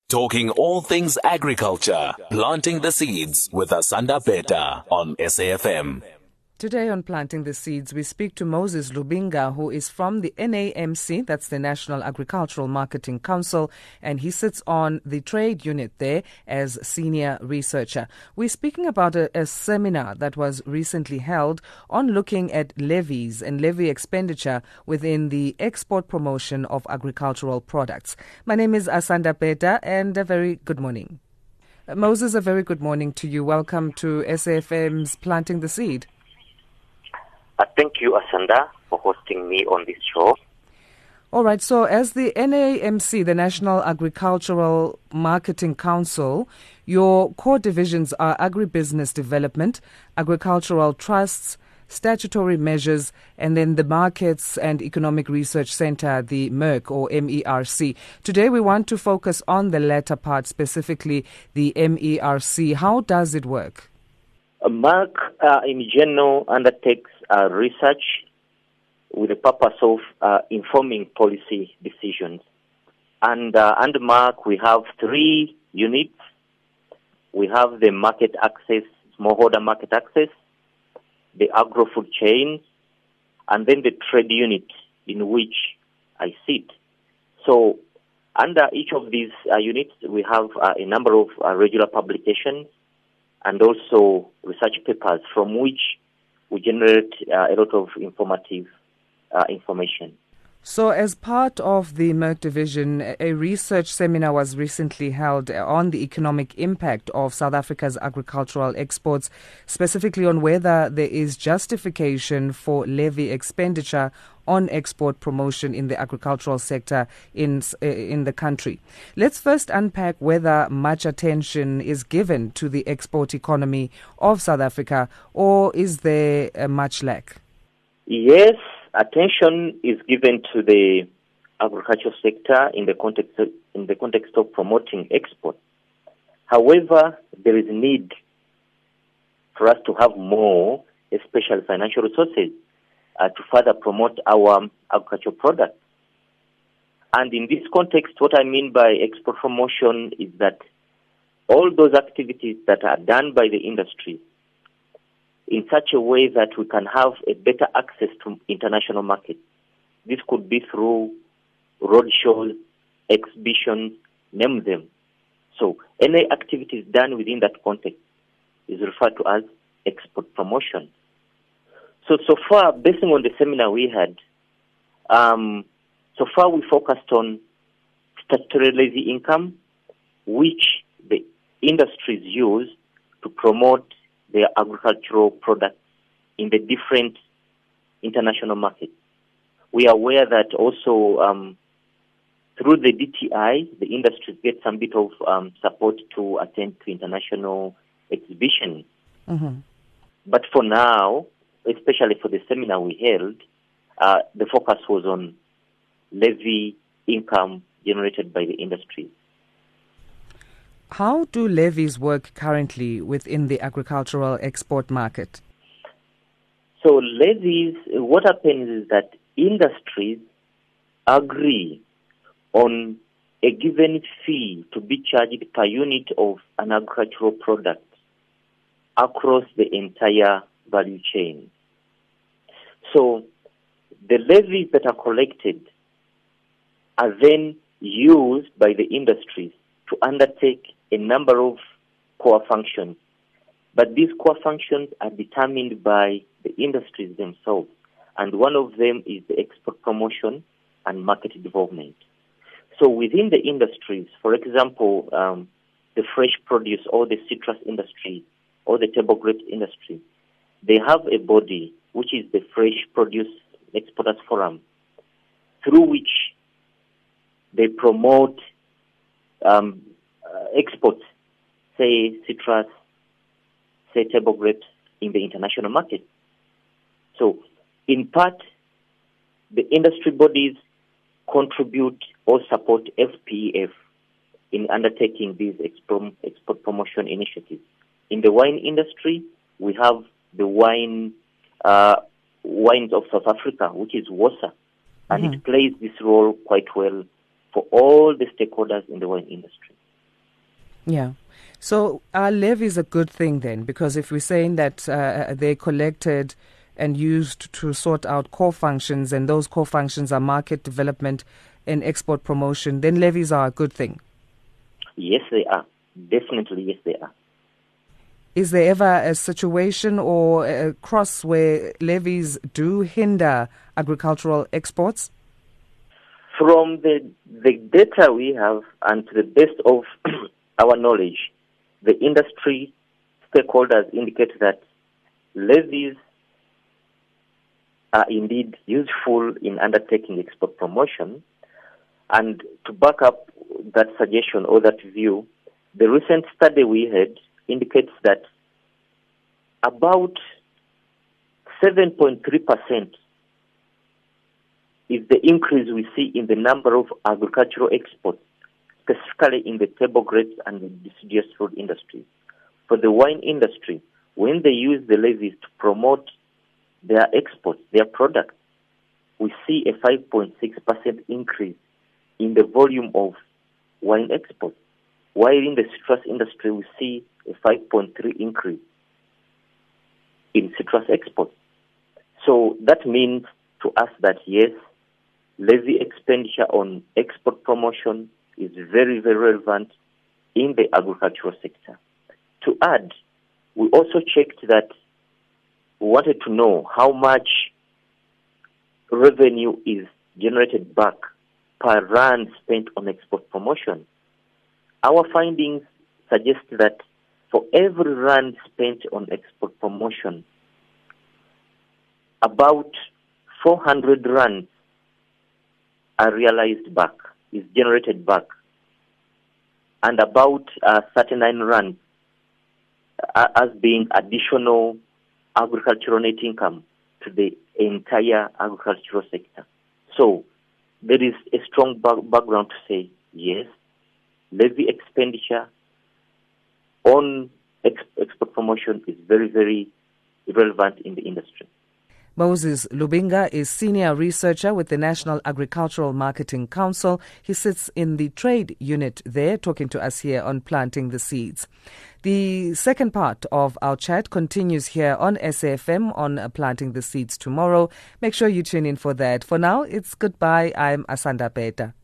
Talking all things agriculture, planting the seeds with Asanda Beta on SAFM. Today on Planting the Seeds, we speak to Moses Lubinga, who is from the NAMC, that's the National Agricultural Marketing Council, and he sits on the trade unit there as senior researcher. We're speaking about a seminar that was recently held on looking at levies and levy expenditure within the export promotion of agricultural products. My name is Asanda Beta, and a very good morning. Moses, a very good morning to you. Welcome to SAFM's Planting the Seed. Thank you, Asanda, for hosting me on this show. All right. So as the NAMC, the National Agricultural Marketing Council, your core divisions are agribusiness development, agricultural trusts, statutory measures, and then the Markets and Economic Research Centre, the MERC or MERC. Today we want to focus on the latter part, specifically the MERC. How does it work? MERC, in general, undertakes research with the purpose of informing policy decisions. And under MERC, we have 3 units. We have the market access, smallholder market access, the agro-food chain, and then the trade unit in which I sit. So under each of these units, we have a number of regular publications and also research papers from which we generate a lot of informative information. So as part of the MERC division, a research seminar was recently held on the economic impact of South Africa's agricultural exports, specifically on whether there is justification for levy expenditure on export promotion in the agricultural sector in the country. Let's first unpack whether much attention is given to the export economy of South Africa, or is there much lack? Yes, attention is given to the agricultural sector in the context of promoting export. However, there is need for us to have more, especially financial resources, to further promote our agricultural products. And in this context, what I mean by export promotion is that all those activities that are done by the industry in such a way that we can have a better access to international markets. This could be through roadshows, exhibitions, name them. So any activities done within that context is referred to as export promotion. So far, based on the seminar we had, so far we focused on statutory levy income, which the industries use to promote their agricultural products in the different international markets. We are aware that also through the DTI, the industries get some bit of support to attend to international exhibitions. Mm-hmm. But for now, especially for the seminar we held, the focus was on levy income generated by the industry. How do levies work currently within the agricultural export market? So levies, what happens is that industries agree on a given fee to be charged per unit of an agricultural product across the entire value chain. So the levies that are collected are then used by the industries to undertake a number of core functions. But these core functions are determined by the industries themselves. And one of them is the export promotion and market development. So within the industries, for example, the fresh produce or the citrus industry or the table grapes industry, they have a body which is the Fresh Produce Exporters Forum, through which they promote exports, say citrus, say table grapes, in the international market. So, in part, the industry bodies contribute or support FPEF in undertaking these export promotion initiatives. In the wine industry, we have the Wines of South Africa, which is WOSA, and it plays this role quite well for all the stakeholders in the wine industry. Yeah. So are levies a good thing then? Because if we're saying that they're collected and used to sort out core functions, and those core functions are market development and export promotion, then levies are a good thing. Yes, they are. Definitely, yes, they are. Is there ever a situation or a cross where levies do hinder agricultural exports? From the data we have and to the best of our knowledge, the industry stakeholders indicate that levies are indeed useful in undertaking export promotion. And to back up that suggestion or that view, the recent study we had indicates that about 7.3% is the increase we see in the number of agricultural exports, specifically in the table grapes and the deciduous fruit industries. For the wine industry, when they use the levies to promote their exports, their products, we see a 5.6% increase in the volume of wine exports. While in the citrus industry, we see a 5.3% increase in citrus exports. So that means to us that yes, levy expenditure on export promotion is very, very relevant in the agricultural sector. To add, we also checked that we wanted to know how much revenue is generated back per rand spent on export promotion. Our findings suggest that for every rand spent on export promotion, about 400 rands are realized back, is generated back, and about 39 rands as being additional agricultural net income to the entire agricultural sector. So there is a strong background to say, yes, levy expenditure on export promotion is very, very relevant in the industry. Moses Lubinga is senior researcher with the National Agricultural Marketing Council. He sits in the trade unit there, talking to us here on Planting the Seeds. The second part of our chat continues here on SAFM on Planting the Seeds tomorrow. Make sure you tune in for that. For now, it's goodbye. I'm Asanda Beta.